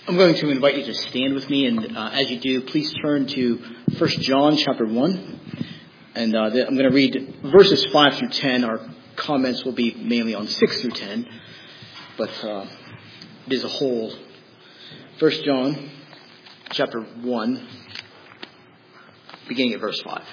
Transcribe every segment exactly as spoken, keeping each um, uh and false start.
I'm going to invite you to stand with me, and uh, as you do, please turn to First John chapter one, and uh, I'm going to read verses five through ten. Our comments will be mainly on six through ten, but uh, it is a whole. First John chapter one, beginning at verse five.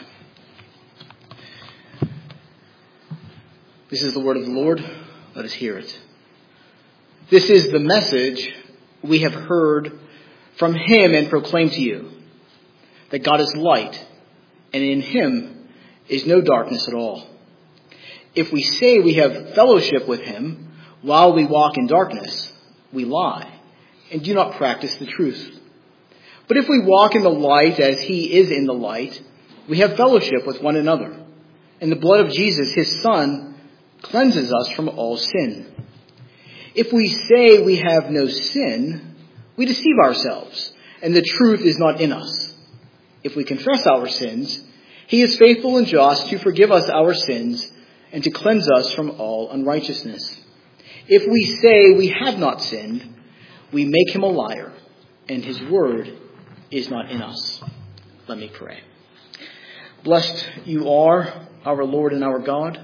This is the word of the Lord. Let us hear it. This is the message we have heard from him and proclaim to you, that God is light, and in him is no darkness at all. If we say we have fellowship with him while we walk in darkness, we lie and do not practice the truth. But if we walk in the light as he is in the light, we have fellowship with one another. And the blood of Jesus, his Son, cleanses us from all sin. If we say we have no sin, we deceive ourselves, and the truth is not in us. If we confess our sins, he is faithful and just to forgive us our sins and to cleanse us from all unrighteousness. If we say we have not sinned, we make him a liar, and his word is not in us. Let me pray. Blessed you are, our Lord and our God.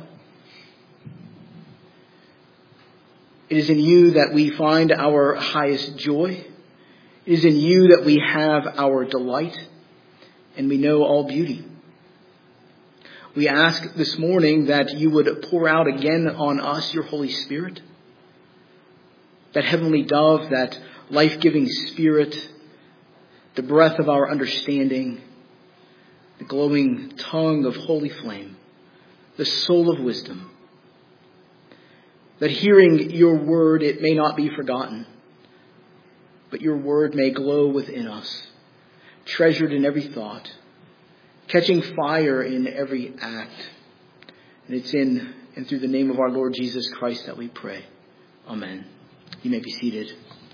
It is in you that we find our highest joy. It is in you that we have our delight, and we know all beauty. We ask this morning that you would pour out again on us your Holy Spirit, that heavenly dove, that life-giving Spirit, the breath of our understanding, the glowing tongue of holy flame, the soul of wisdom, that hearing your word, it may not be forgotten, but your word may glow within us, treasured in every thought, catching fire in every act. And it's in and through the name of our Lord Jesus Christ that we pray. Amen. You may be seated.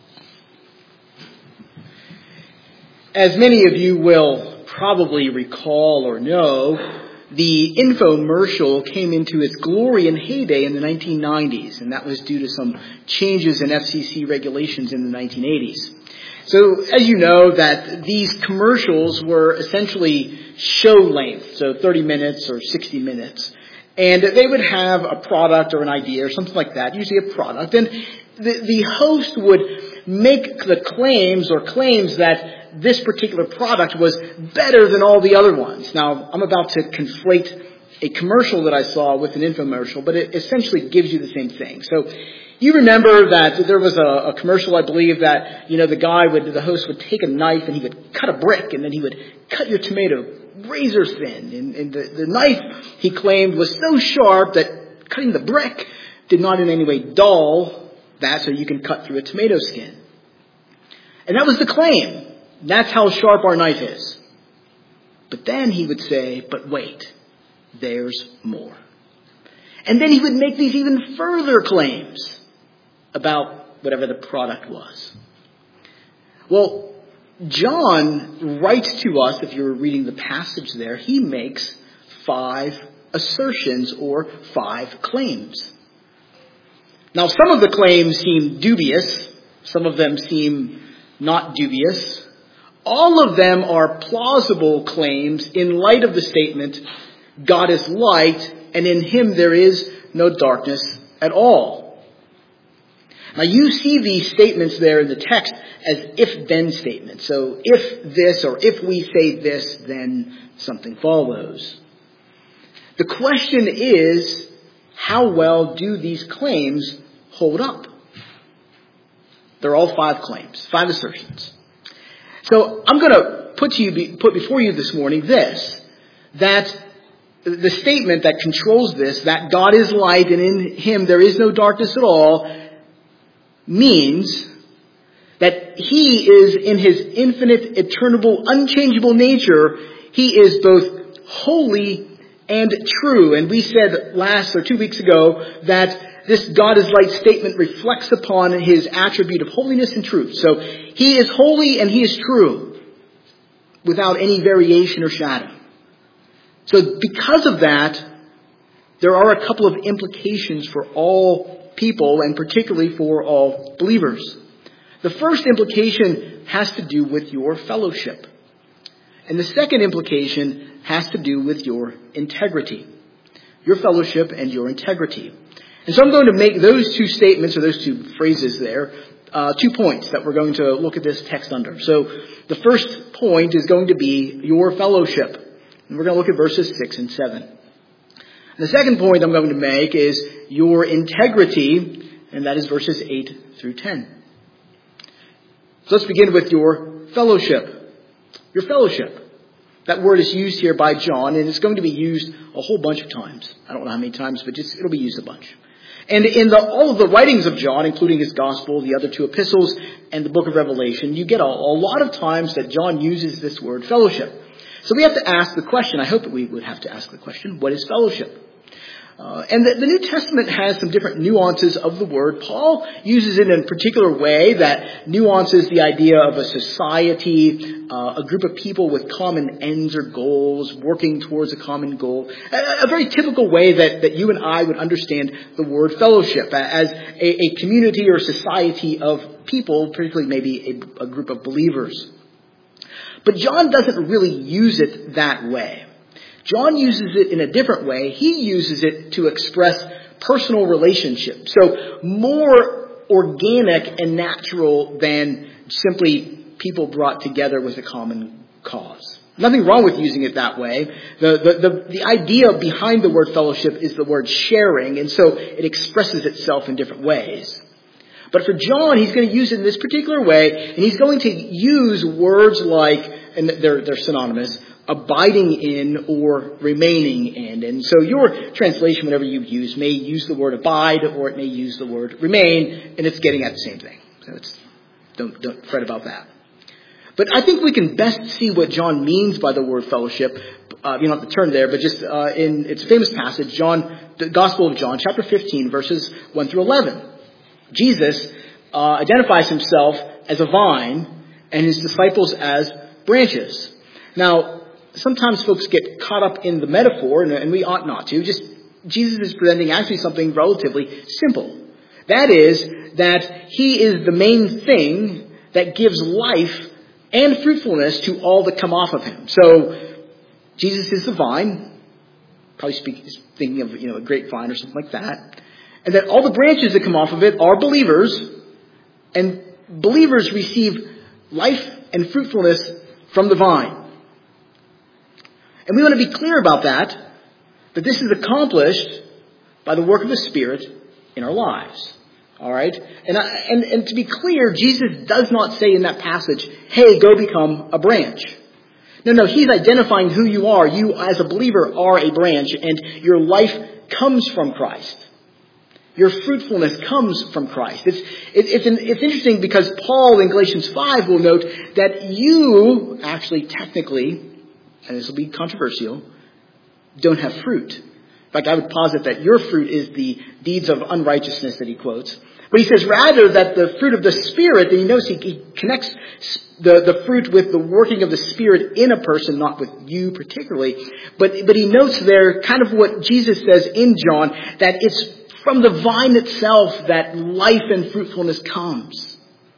As many of you will probably recall or know, the infomercial came into its glory and heyday in the nineteen nineties, and that was due to some changes in F C C regulations in the nineteen eighties. So, as you know, that these commercials were essentially show length, so thirty minutes or sixty minutes. And they would have a product or an idea or something like that, usually a product, and the, the host would make the claims or claims that this particular product was better than all the other ones. Now, I'm about to conflate a commercial that I saw with an infomercial, but it essentially gives you the same thing. So you remember that there was a, a commercial, I believe, that, you know, the guy would, the host would take a knife and he would cut a brick, and then he would cut your tomato razor thin. And, and the, the knife, he claimed, was so sharp that cutting the brick did not in any way dull that, so you can cut through a tomato skin. And that was the claim. That's how sharp our knife is. But then he would say, but wait, there's more. And then he would make these even further claims about whatever the product was. Well, John writes to us, if you're reading the passage there, he makes five assertions or five claims. Now, some of the claims seem dubious. Some of them seem not dubious. All of them are plausible claims in light of the statement, God is light, and in him there is no darkness at all. Now you see these statements there in the text as if-then statements. So if this or if we say this, then something follows. The question is, how well do these claims hold up? They're all five claims, five assertions. So I'm going to put to you, put before you this morning this, that the statement that controls this, that God is light and in him there is no darkness at all, means that he is in his infinite, eternal, unchangeable nature, he is both holy and true. And we said last or two weeks ago that this God is light statement reflects upon his attribute of holiness and truth. So he is holy and he is true without any variation or shadow. So because of that, there are a couple of implications for all people and particularly for all believers. The first implication has to do with your fellowship. And the second implication has to do with your integrity. Your fellowship and your integrity. And so I'm going to make those two statements, or those two phrases there, uh, two points that we're going to look at this text under. So the first point is going to be your fellowship. And we're going to look at verses six and seven. And the second point I'm going to make is your integrity, and that is verses eight through ten. So let's begin with your fellowship. Your fellowship. That word is used here by John, and it's going to be used a whole bunch of times. I don't know how many times, but just it'll be used a bunch. And in the, all of the writings of John, including his gospel, the other two epistles, and the book of Revelation, you get a, a lot of times that John uses this word fellowship. So we have to ask the question, I hope that we would have to ask the question, what is fellowship? Uh, and the, the New Testament has some different nuances of the word. Paul uses it in a particular way that nuances the idea of a society, uh, a group of people with common ends or goals, working towards a common goal. A, a very typical way that, that you and I would understand the word fellowship, as a, a community or society of people, particularly maybe a, a group of believers. But John doesn't really use it that way. John uses it in a different way. He uses it to express personal relationships. So more organic and natural than simply people brought together with a common cause. Nothing wrong with using it that way. The, the, the, the idea behind the word fellowship is the word sharing, and so it expresses itself in different ways. But for John, he's going to use it in this particular way, and he's going to use words like, and they're, they're synonymous, abiding in or remaining in. And so your translation, whatever you use, may use the word abide or it may use the word remain, and it's getting at the same thing. So it's, don't, don't fret about that. But I think we can best see what John means by the word fellowship. Uh, you don't have to turn there, but just uh, in its famous passage, John, the Gospel of John, chapter fifteen, verses one through eleven. Jesus uh, identifies himself as a vine and his disciples as branches. Now, sometimes folks get caught up in the metaphor, and, and we ought not to. Just Jesus is presenting actually something relatively simple. That is, that he is the main thing that gives life and fruitfulness to all that come off of him. So, Jesus is the vine. Probably speaking, thinking of, you know, a grapevine or something like that. And that all the branches that come off of it are believers, and believers receive life and fruitfulness from the vine. And we want to be clear about that, that this is accomplished by the work of the Spirit in our lives. All right? And, I, and, and to be clear, Jesus does not say in that passage, hey, go become a branch. No, no, he's identifying who you are. You, as a believer, are a branch, and your life comes from Christ. Your fruitfulness comes from Christ. It's, it, it's, an, it's interesting because Paul in Galatians five will note that you actually technically, and this will be controversial, don't have fruit. In fact, I would posit that your fruit is the deeds of unrighteousness that he quotes. But he says rather that the fruit of the Spirit, and he knows he, he connects the, the fruit with the working of the Spirit in a person, not with you particularly. But, but he notes there kind of what Jesus says in John, that it's from the vine itself that life and fruitfulness comes.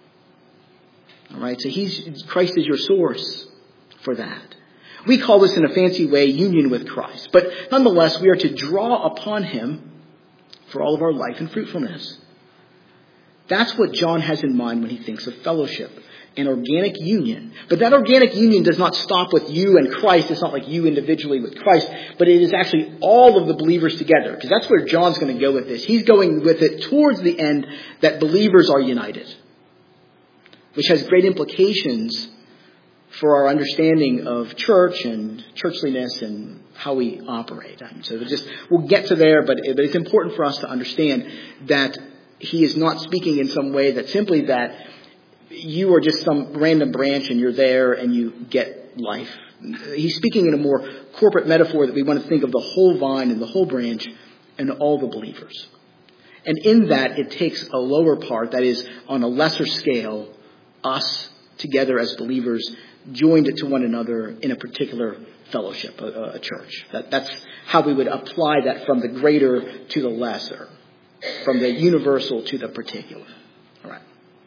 All right, so he's, Christ is your source for that. We call this in a fancy way union with Christ. But nonetheless, we are to draw upon him for all of our life and fruitfulness. That's what John has in mind when he thinks of fellowship, an organic union. But that organic union does not stop with you and Christ. It's not like you individually with Christ, but it is actually all of the believers together, because that's where John's going to go with this. He's going with it towards the end that believers are united, which has great implications for our understanding of church and churchliness and how we operate. So we'll just we'll get to there, but it's important for us to understand that he is not speaking in some way that simply that you are just some random branch and you're there and you get life. He's speaking in a more corporate metaphor that we want to think of the whole vine and the whole branch and all the believers. And in that, it takes a lower part, that is, on a lesser scale, us together as believers, joined to one another in a particular fellowship, a, a church. That, that's how we would apply that from the greater to the lesser, from the universal to the particular. All right.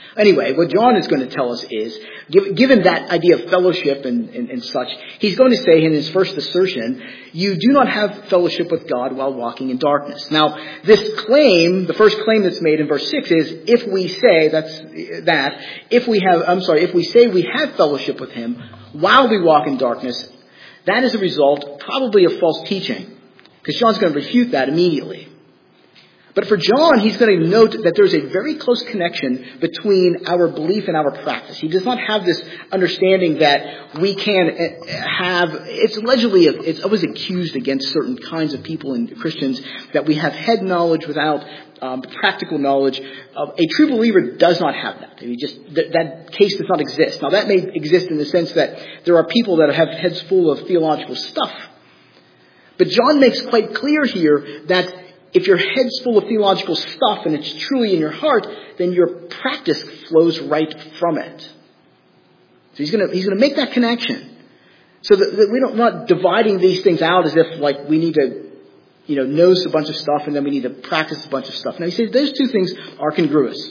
Anyway, what John is going to tell us is, given that idea of fellowship and, and, and such, he's going to say in his first assertion, you do not have fellowship with God while walking in darkness. Now, this claim, the first claim that's made in verse six is, if we say, that's that, if we have, I'm sorry, if we say we have fellowship with him while we walk in darkness, that is a result probably of false teaching. Because John's going to refute that immediately. But for John, he's going to note that there's a very close connection between our belief and our practice. He does not have this understanding that we can have, it's allegedly, it's always accused against certain kinds of people and Christians that we have head knowledge without um, practical knowledge. Uh, a true believer does not have that. He just, th- that case does not exist. Now that may exist in the sense that there are people that have heads full of theological stuff. But John makes quite clear here that if your head's full of theological stuff and it's truly in your heart, then your practice flows right from it. So he's going to he's going to make that connection, so that, that we don't, we're not dividing these things out as if like we need to, you know, know a bunch of stuff and then we need to practice a bunch of stuff. Now he says those two things are congruous,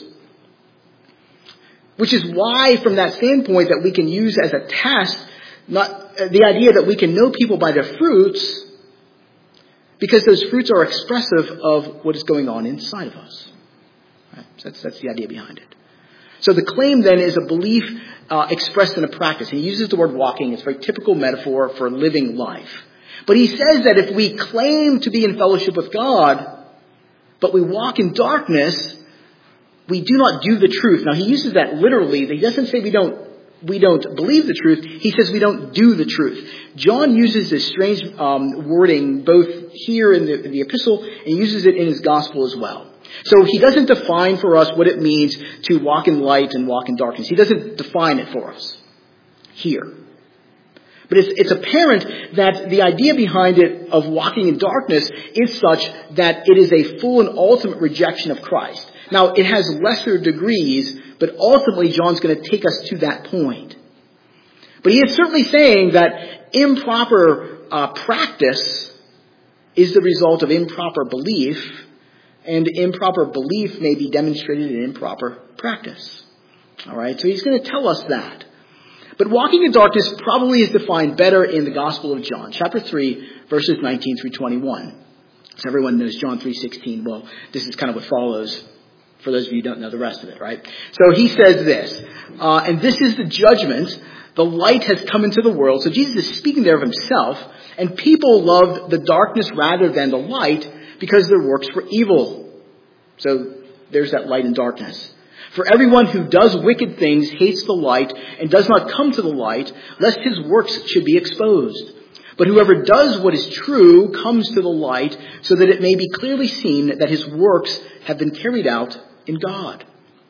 which is why, from that standpoint, that we can use as a test not uh, the idea that we can know people by their fruits. Because those fruits are expressive of what is going on inside of us. Right? So that's, that's the idea behind it. So the claim then is a belief uh, expressed in a practice. He uses the word walking. It's a very typical metaphor for living life. But he says that if we claim to be in fellowship with God, but we walk in darkness, we do not do the truth. Now he uses that literally. He doesn't say we don't We don't believe the truth. He says we don't do the truth. John uses this strange um, wording both here in the, in the epistle and uses it in his gospel as well. So he doesn't define for us what it means to walk in light and walk in darkness. He doesn't define it for us here. But it's, it's apparent that the idea behind it of walking in darkness is such that it is a full and ultimate rejection of Christ. Now, it has lesser degrees, but ultimately John's going to take us to that point. But he is certainly saying that improper uh, practice is the result of improper belief, and improper belief may be demonstrated in improper practice. All right, so he's going to tell us that. But walking in darkness probably is defined better in the Gospel of John, chapter three, verses nineteen through twenty-one. So everyone knows John three sixteen. Well, this is kind of what follows, for those of you who don't know the rest of it, right? So he says this, uh, and this is the judgment. The light has come into the world. So Jesus is speaking there of himself, and people loved the darkness rather than the light because their works were evil. So there's that light and darkness. For everyone who does wicked things hates the light and does not come to the light, lest his works should be exposed. But whoever does what is true comes to the light, so that it may be clearly seen that his works have been carried out in God.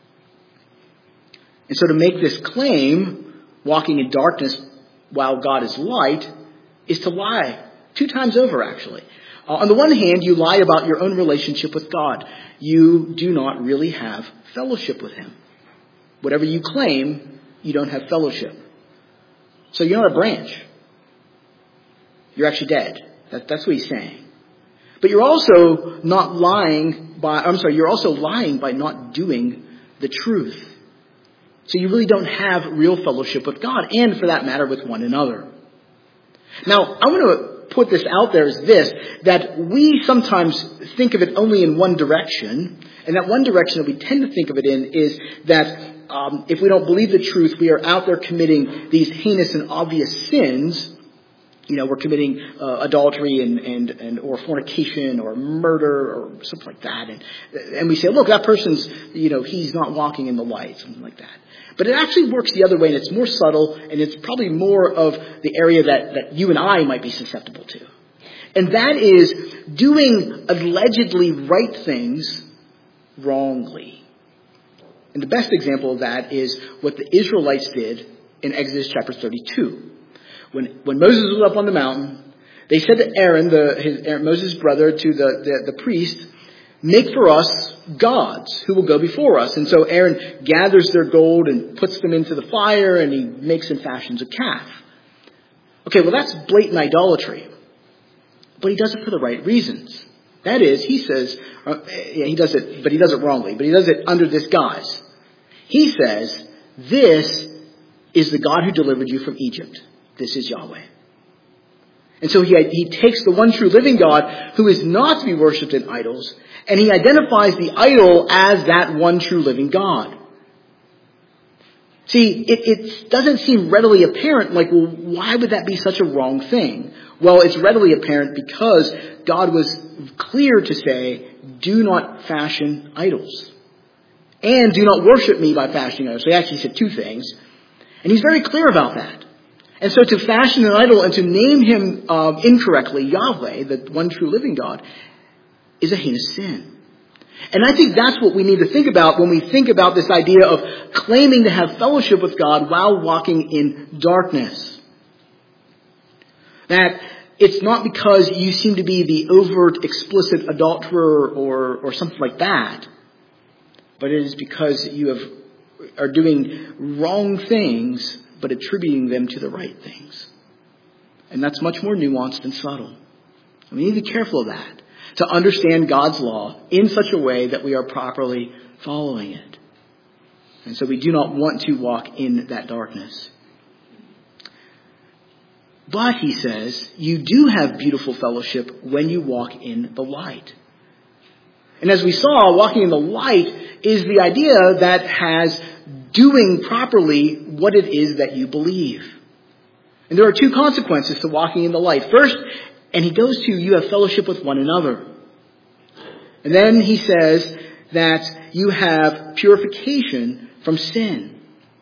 And so to make this claim, walking in darkness while God is light, is to lie. Two times over, actually. Uh, on the one hand, you lie about your own relationship with God. You do not really have fellowship with him. Whatever you claim, you don't have fellowship. So you're not a branch. You're actually dead. That, that's what he's saying. But you're also not lying by, I'm sorry, you're also lying by not doing the truth. So you really don't have real fellowship with God, and for that matter, with one another. Now, I want to put this out there as this, that we sometimes think of it only in one direction, and that one direction that we tend to think of it in is that um, if we don't believe the truth, we are out there committing these heinous and obvious sins. You know, we're committing uh, adultery and, and, and or fornication or murder or something like that. And, and we say, look, that person's, you know, he's not walking in the light, something like that. But it actually works the other way, and it's more subtle, and it's probably more of the area that, that you and I might be susceptible to. And that is doing allegedly right things wrongly. And the best example of that is what the Israelites did in Exodus chapter thirty-two. When when Moses was up on the mountain, they said to Aaron, the, his, Aaron, Moses' brother, to the, the, the priest, make for us gods who will go before us. And so Aaron gathers their gold and puts them into the fire, and he makes and fashions a calf. Okay, well, that's blatant idolatry. But he does it for the right reasons. That is, he says, uh, yeah, he does it, but he does it wrongly, but he does it under this guise. He says, this is the God who delivered you from Egypt. This is Yahweh. And so he, he takes the one true living God who is not to be worshipped in idols, and he identifies the idol as that one true living God. See, it, it doesn't seem readily apparent, like, well, why would that be such a wrong thing? Well, it's readily apparent because God was clear to say, do not fashion idols. And do not worship me by fashioning idols. So he actually said two things. And he's very clear about that. And so to fashion an idol and to name him uh, incorrectly, Yahweh, the one true living God, is a heinous sin. And I think that's what we need to think about when we think about this idea of claiming to have fellowship with God while walking in darkness. That it's not because you seem to be the overt, explicit adulterer or, or something like that, but it is because you have, are doing wrong things but attributing them to the right things. And that's much more nuanced and subtle. And we need to be careful of that, to understand God's law in such a way that we are properly following it. And so we do not want to walk in that darkness. But, he says, you do have beautiful fellowship when you walk in the light. And as we saw, walking in the light is the idea that has doing properly what it is that you believe. And there are two consequences to walking in the light. First, and he goes to, you have fellowship with one another. And then he says that you have purification from sin.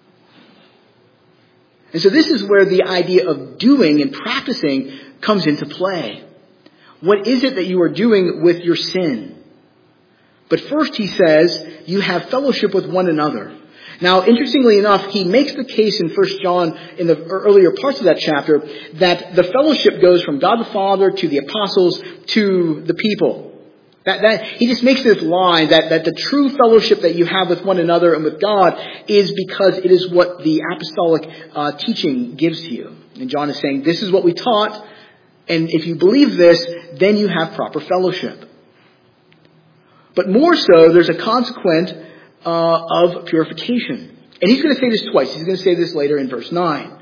And so this is where the idea of doing and practicing comes into play. What is it that you are doing with your sin? But first he says, you have fellowship with one another. Now, interestingly enough, he makes the case in First John, in the earlier parts of that chapter, that the fellowship goes from God the Father to the apostles to the people. That, that he just makes this line that, that the true fellowship that you have with one another and with God is because it is what the apostolic uh, teaching gives to you. And John is saying, this is what we taught, and if you believe this, then you have proper fellowship. But more so, there's a consequence uh, of purification. And he's going to say this twice. He's going to say this later in verse nine.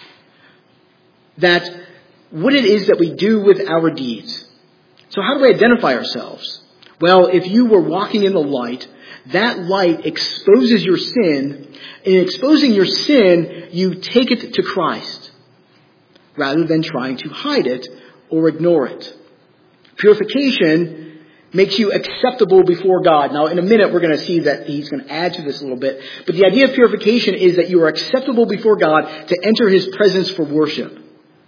That what it is that we do with our deeds. So how do we identify ourselves? Well, if you were walking in the light, that light exposes your sin. In exposing your sin, you take it to Christ, rather than trying to hide it or ignore it. Purification makes you acceptable before God. Now, in a minute, we're going to see that he's going to add to this a little bit. But the idea of purification is that you are acceptable before God to enter his presence for worship,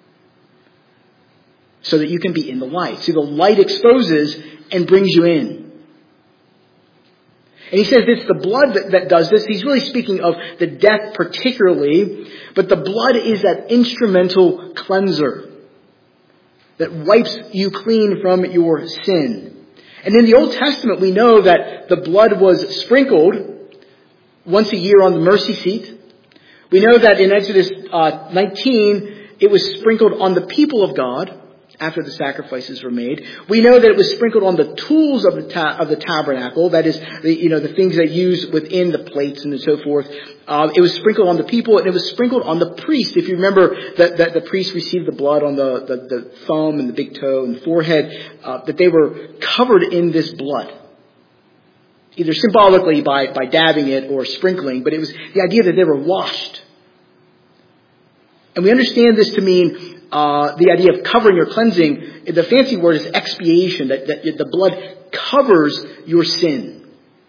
so that you can be in the light. See, the light exposes and brings you in. And he says it's the blood that, that does this. He's really speaking of the death particularly. But the blood is that instrumental cleanser that wipes you clean from your sin. And in the Old Testament, we know that the blood was sprinkled once a year on the mercy seat. We know that in Exodus uh, nineteen, it was sprinkled on the people of God after the sacrifices were made. We know that it was sprinkled on the tools of the ta- of the tabernacle, that is, the, you know, the things they use within the plates and so forth. Uh, it was sprinkled on the people, and it was sprinkled on the priest. If you remember that, that the priest received the blood on the, the, the thumb and the big toe and the forehead, uh, that they were covered in this blood. Either symbolically by, by dabbing it or sprinkling, but it was the idea that they were washed. And we understand this to mean Uh, the idea of covering or cleansing. The fancy word is expiation, that, that the blood covers your sin.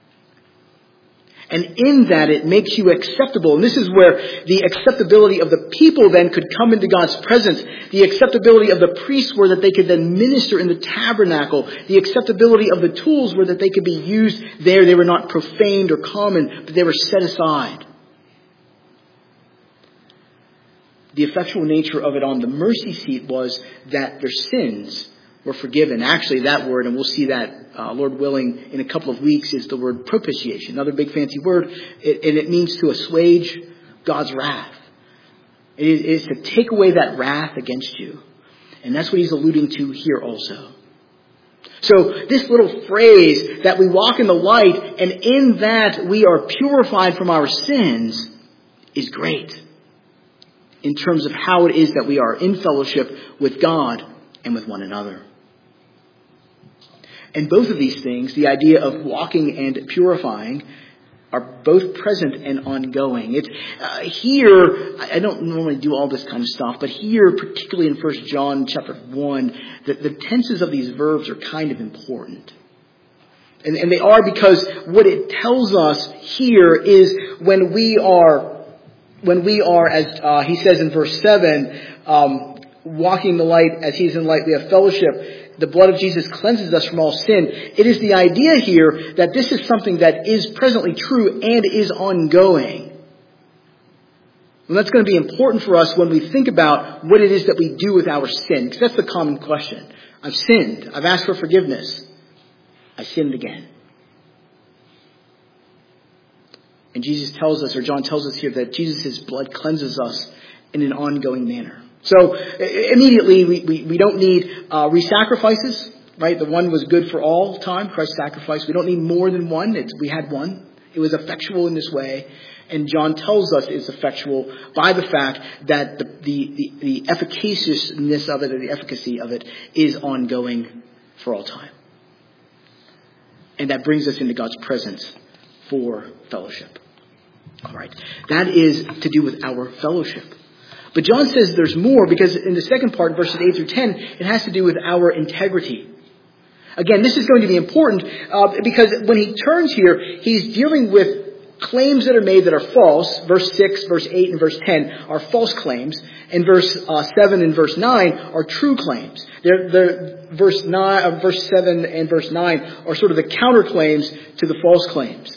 And in that it makes you acceptable. And this is where the acceptability of the people then could come into God's presence. The acceptability of the priests were that they could then minister in the tabernacle. The acceptability of the tools were that they could be used there. They were not profaned or common, but they were set aside. The effectual nature of it on the mercy seat was that their sins were forgiven. Actually, that word, and we'll see that, uh, Lord willing, in a couple of weeks, is the word propitiation. Another big fancy word, it, and it means to assuage God's wrath. It is, it is to take away that wrath against you. And that's what he's alluding to here also. So this little phrase that we walk in the light and in that we are purified from our sins is great in terms of how it is that we are in fellowship with God and with one another. And both of these things, the idea of walking and purifying, are both present and ongoing. It's uh, here, I don't normally do all this kind of stuff, but here, particularly in First John chapter one, the, the tenses of these verbs are kind of important. And, and they are because what it tells us here is when we are, when we are, as uh, he says in verse seven, um, walking the light as he is in light, we have fellowship. The blood of Jesus cleanses us from all sin. It is the idea here that this is something that is presently true and is ongoing. And that's going to be important for us when we think about what it is that we do with our sin. Because that's the common question. I've sinned. I've asked for forgiveness. I sinned again. And Jesus tells us, or John tells us here, that Jesus' blood cleanses us in an ongoing manner. So immediately we, we, we don't need uh, re-sacrifices, right? The one was good for all time, Christ's sacrifice. We don't need more than one. It's, we had one. It was effectual in this way. And John tells us it's effectual by the fact that the, the, the, the efficaciousness of it, or the efficacy of it, is ongoing for all time. And that brings us into God's presence for fellowship. All right. That is to do with our fellowship. But John says there's more, because in the second part, verses eight through ten, it has to do with our integrity. Again, this is going to be important uh, because when he turns here, he's dealing with claims that are made that are false. Verse six, verse eight, and verse ten are false claims. And verse uh, seven and verse nine are true claims. They're, they're, verse, nine, uh, verse seven and verse nine are sort of the counterclaims to the false claims.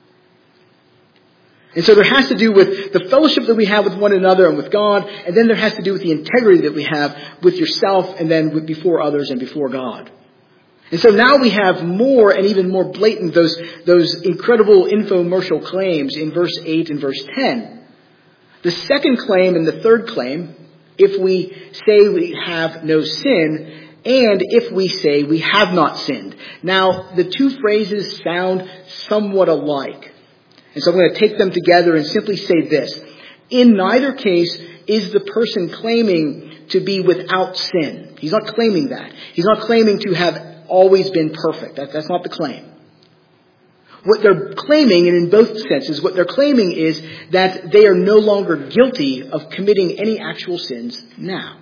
And so there has to do with the fellowship that we have with one another and with God, and then there has to do with the integrity that we have with yourself and then with before others and before God. And so now we have more and even more blatant those, those incredible infomercial claims in verse eight and verse ten. The second claim and the third claim, if we say we have no sin, and if we say we have not sinned. Now, the two phrases sound somewhat alike. And so I'm going to take them together and simply say this. In neither case is the person claiming to be without sin. He's not claiming that. He's not claiming to have always been perfect. That, that's not the claim. What they're claiming, and in both senses, what they're claiming is that they are no longer guilty of committing any actual sins now.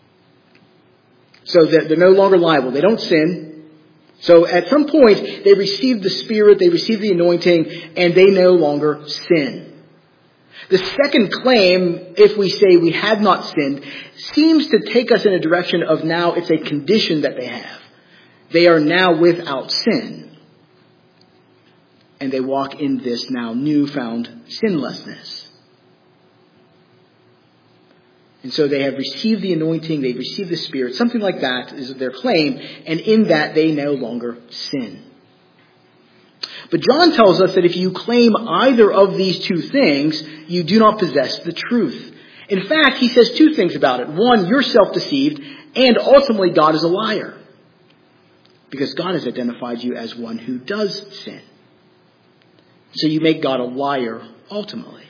So they're, they're no longer liable. They don't sin. So at some point, they receive the Spirit, they receive the anointing, and they no longer sin. The second claim, if we say we have not sinned, seems to take us in a direction of now it's a condition that they have. They are now without sin. And they walk in this now newfound sinlessness. And so they have received the anointing, they've received the Spirit, something like that is their claim, and in that they no longer sin. But John tells us that if you claim either of these two things, you do not possess the truth. In fact, he says two things about it. One, you're self-deceived, and ultimately God is a liar. Because God has identified you as one who does sin. So you make God a liar ultimately.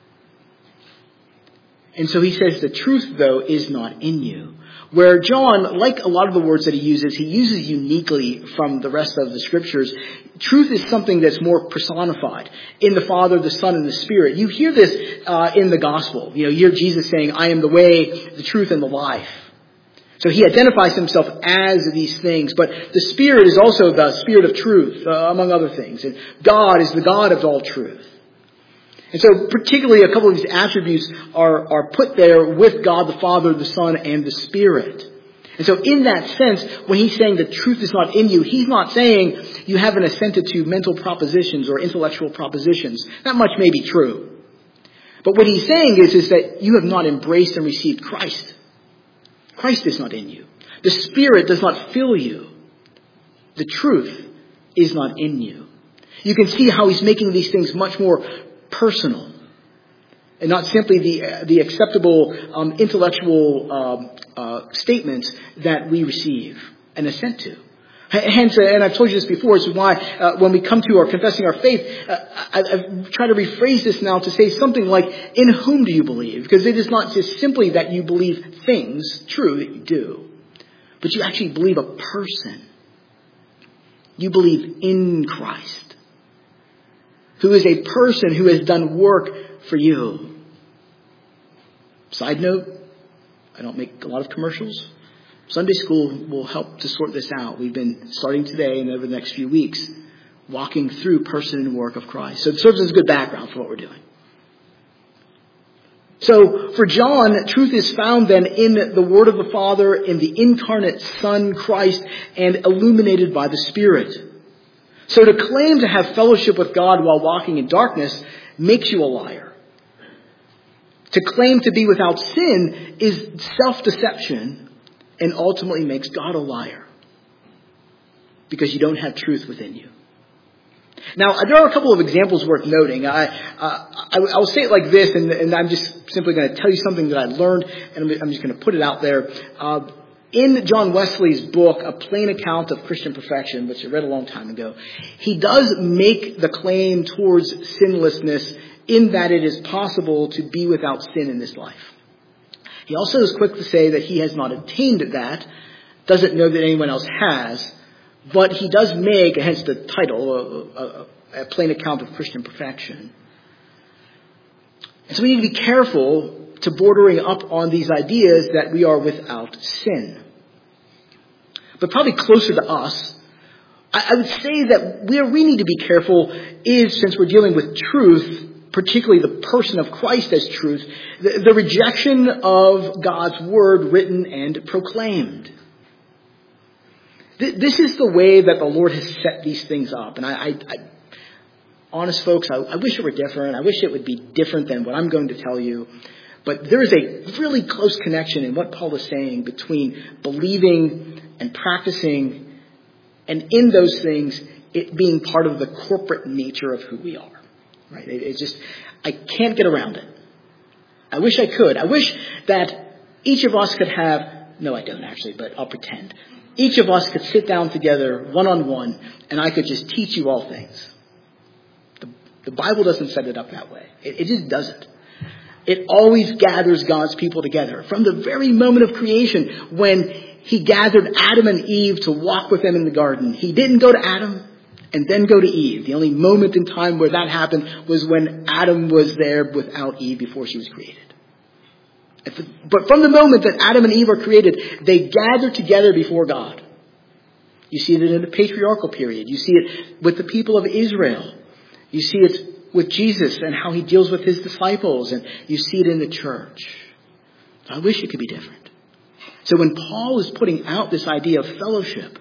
And so he says the truth, though, is not in you. Where John, like a lot of the words that he uses, he uses uniquely from the rest of the scriptures. Truth is something that's more personified in the Father, the Son, and the Spirit. You hear this uh, in the gospel. You know, you hear Jesus saying, I am the way, the truth, and the life. So he identifies himself as these things. But the Spirit is also the Spirit of truth, uh, among other things. And God is the God of all truth. And so particularly a couple of these attributes are, are put there with God the Father, the Son, and the Spirit. And so in that sense, when he's saying the truth is not in you, he's not saying you haven't assented to mental propositions or intellectual propositions. That much may be true. But what he's saying is, is that you have not embraced and received Christ. Christ is not in you. The Spirit does not fill you. The truth is not in you. You can see how he's making these things much more personal, and not simply the uh, the acceptable um, intellectual um, uh, statements that we receive and assent to, Hence, uh, and I've told you this before, this is why uh, when we come to our confessing our faith, uh, I, I've tried to rephrase this now to say something like, in whom do you believe? Because it is not just simply that you believe things, true that you do, but you actually believe a person. You believe in Christ, who is a person who has done work for you. Side note, I don't make a lot of commercials. Sunday school will help to sort this out. We've been starting today and over the next few weeks, walking through person and work of Christ. So it serves as a good background for what we're doing. So for John, truth is found then in the Word of the Father, in the incarnate Son, Christ, and illuminated by the Spirit. So to claim to have fellowship with God while walking in darkness makes you a liar. To claim to be without sin is self-deception and ultimately makes God a liar because you don't have truth within you. Now, there are a couple of examples worth noting. I, uh, I, I'll say it like this, and, and I'm just simply going to tell you something that I learned, and I'm, I'm just going to put it out there. Uh, in John Wesley's book, A Plain Account of Christian Perfection, which I read a long time ago, he does make the claim towards sinlessness in that it is possible to be without sin in this life. He also is quick to say that he has not attained that, doesn't know that anyone else has, but he does make, hence the title, a, a, a plain account of Christian perfection. And so we need to be careful to bordering up on these ideas that we are without sin. But probably closer to us, I, I would say that where we need to be careful is, since we're dealing with truth, particularly the person of Christ as truth, the, the rejection of God's word written and proclaimed. Th- this is the way that the Lord has set these things up. And I, I, I honest folks, I, I wish it were different. I wish it would be different than what I'm going to tell you. But there is a really close connection in what Paul is saying between believing and practicing, and in those things, it being part of the corporate nature of who we are. Right? It, it's just, I can't get around it. I wish I could. I wish that each of us could have, no I don't actually, but I'll pretend. Each of us could sit down together one-on-one and I could just teach you all things. The, the Bible doesn't set it up that way. It, it just doesn't. It always gathers God's people together. From the very moment of creation, when he gathered Adam and Eve to walk with him in the garden, he didn't go to Adam and then go to Eve. The only moment in time where that happened was when Adam was there without Eve before she was created. But from the moment that Adam and Eve are created, they gather together before God. You see it in the patriarchal period. You see it with the people of Israel. You see it with Jesus and how he deals with his disciples. And you see it in the church. I wish it could be different. So when Paul is putting out this idea of fellowship,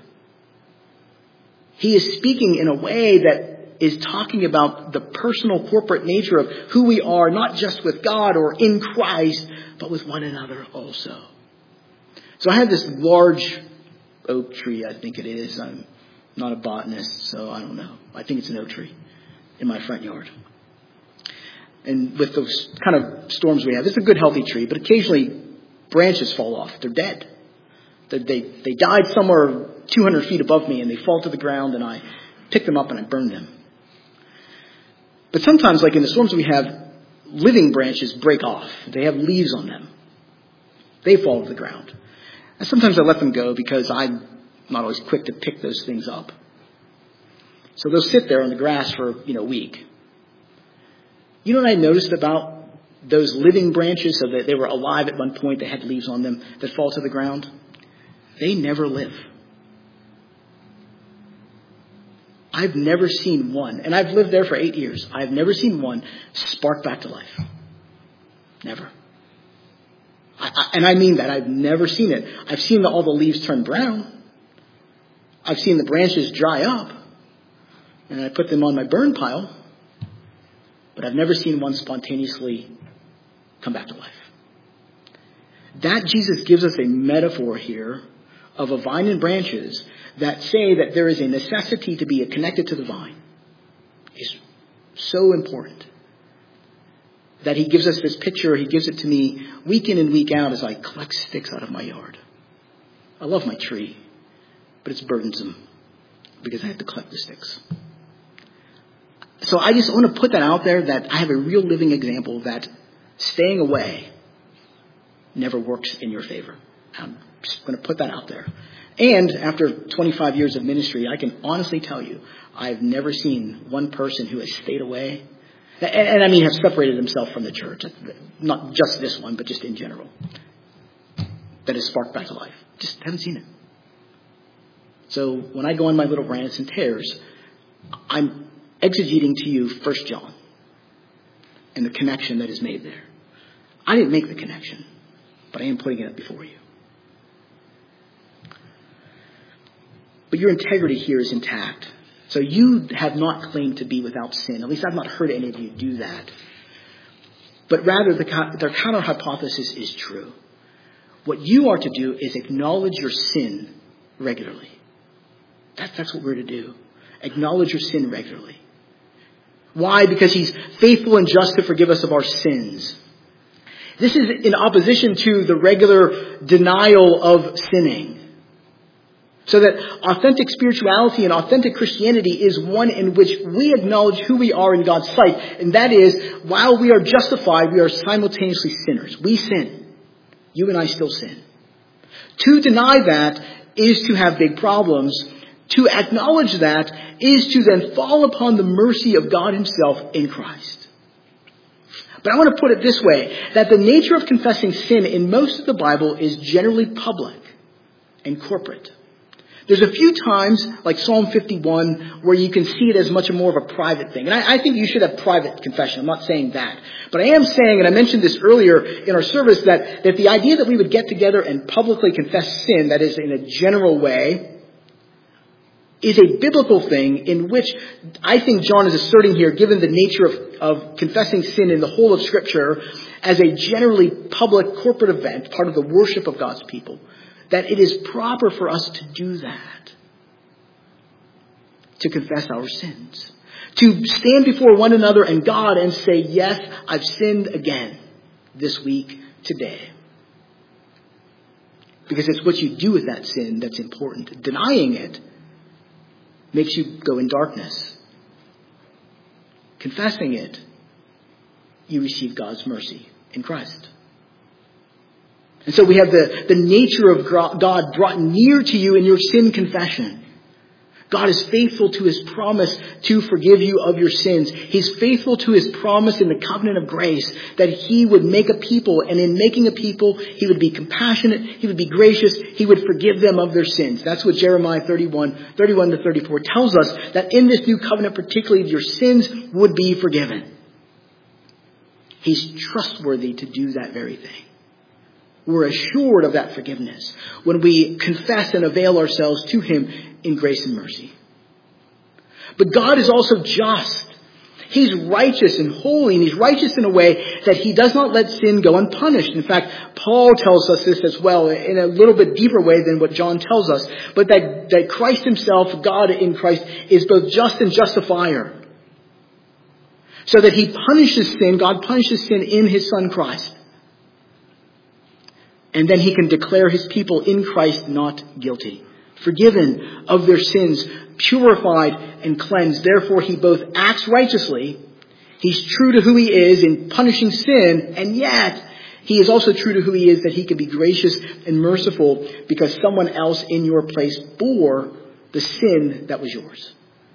he is speaking in a way that is talking about the personal corporate nature of who we are, not just with God or in Christ, but with one another also. So I have this large oak tree, I think it is. I'm not a botanist, so I don't know. I think it's an oak tree in my front yard. And with those kind of storms we have, it's a good healthy tree, but occasionally branches fall off. They're dead. They, they, they died somewhere two hundred feet above me and they fall to the ground and I pick them up and I burn them. But sometimes, like in the storms we have, living branches break off. They have leaves on them. They fall to the ground. And sometimes I let them go because I'm not always quick to pick those things up. So they'll sit there on the grass for, you know, a week. You know what I noticed about those living branches, so that they were alive at one point, they had leaves on them that fall to the ground? They never live. I've never seen one, and I've lived there for eight years. I've never seen one spark back to life. Never. I, I, and I mean that. I've never seen it. I've seen the, all the leaves turn brown. I've seen the branches dry up. And I put them on my burn pile. But I've never seen one spontaneously come back to life. That Jesus gives us a metaphor here of a vine and branches that say that there is a necessity to be connected to the vine. It's so important that he gives us this picture. He gives it to me week in and week out as I collect sticks out of my yard. I love my tree, but it's burdensome. because I have to collect the sticks. So I just want to put that out there, that I have a real living example that staying away never works in your favor. I'm just going to put that out there. And after twenty-five years of ministry, I can honestly tell you, I've never seen one person who has stayed away, and, and I mean have separated himself from the church, not just this one, but just in general, that has sparked back to life. Just haven't seen it. So when I go on my little rants and tears, I'm exegeting to you First John and the connection that is made there. I didn't make the connection, but I am putting it up before you. But your integrity here is intact. So you have not claimed to be without sin. At least I've not heard any of you do that. But rather, the, their counter-hypothesis is true. What you are to do is acknowledge your sin regularly. That, that's what we're to do. Acknowledge your sin regularly. Why? Because he's faithful and just to forgive us of our sins. This is in opposition to the regular denial of sinning. So that authentic spirituality and authentic Christianity is one in which we acknowledge who we are in God's sight. And that is, while we are justified, we are simultaneously sinners. We sin. You and I still sin. To deny that is to have big problems. To acknowledge that is to then fall upon the mercy of God himself in Christ. But I want to put it this way, that the nature of confessing sin in most of the Bible is generally public and corporate. There's a few times, like Psalm fifty-one, where you can see it as much more of a private thing. And I, I think you should have private confession. I'm not saying that. But I am saying, and I mentioned this earlier in our service, that, that the idea that we would get together and publicly confess sin, that is in a general way, is a biblical thing in which I think John is asserting here, given the nature of, of confessing sin in the whole of Scripture, as a generally public corporate event, part of the worship of God's people, that it is proper for us to do that. To confess our sins. To stand before one another and God and say, yes, I've sinned again this week, today. Because it's what you do with that sin that's important. Denying it makes you go in darkness. Confessing it, you receive God's mercy in Christ. And so we have the, the nature of God brought near to you in your sin confession. God is faithful to his promise to forgive you of your sins. He's faithful to his promise in the covenant of grace that he would make a people, and in making a people, he would be compassionate, he would be gracious, he would forgive them of their sins. That's what Jeremiah thirty-one, thirty-one to thirty-four tells us, that in this new covenant particularly, your sins would be forgiven. He's trustworthy to do that very thing. We're assured of that forgiveness when we confess and avail ourselves to him in grace and mercy. But God is also just. He's righteous and holy, and he's righteous in a way that he does not let sin go unpunished. In fact, Paul tells us this as well in a little bit deeper way than what John tells us. But that, that Christ himself, God in Christ, is both just and justifier. So that he punishes sin, God punishes sin in his Son Christ. And then he can declare his people in Christ not guilty, forgiven of their sins, purified and cleansed. Therefore, he both acts righteously, he's true to who he is in punishing sin, and yet he is also true to who he is, that he can be gracious and merciful because someone else in your place bore the sin that was yours.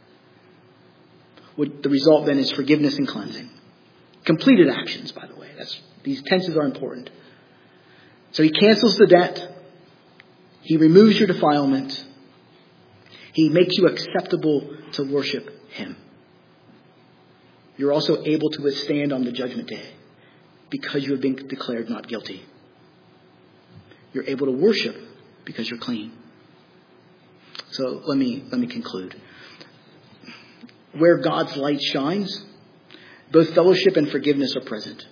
What the result then is forgiveness and cleansing. Completed actions, by the way. That's, these tenses are important. So he cancels the debt. He removes your defilement. He makes you acceptable to worship him. You're also able to withstand on the judgment day because you have been declared not guilty. You're able to worship because you're clean. So let me, let me conclude. Where God's light shines, both fellowship and forgiveness are present.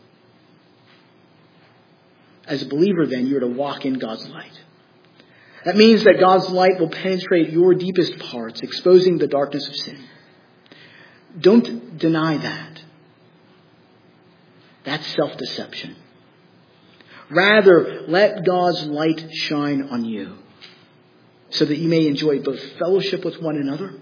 As a believer, then, you're to walk in God's light. That means that God's light will penetrate your deepest parts, exposing the darkness of sin. Don't deny that. That's self-deception. Rather, let God's light shine on you. so that you may enjoy both fellowship with one another,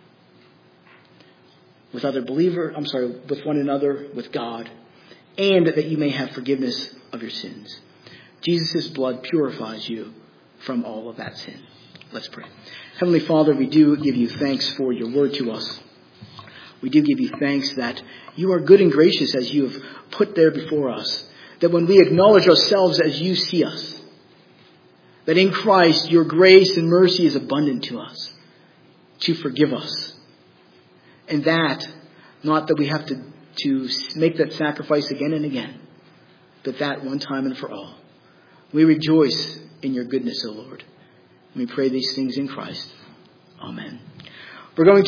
with other believers, I'm sorry, with one another, with God, and that you may have forgiveness of your sins. Jesus' blood purifies you from all of that sin. Let's pray. Heavenly Father, we do give you thanks for your word to us. We do give you thanks that you are good and gracious as you have put there before us. That when we acknowledge ourselves as you see us, that in Christ your grace and mercy is abundant to us, to forgive us. And that, not that we have to, to make that sacrifice again and again, but that one time and for all. We rejoice in your goodness, O Lord. We pray these things in Christ. Amen. We're going to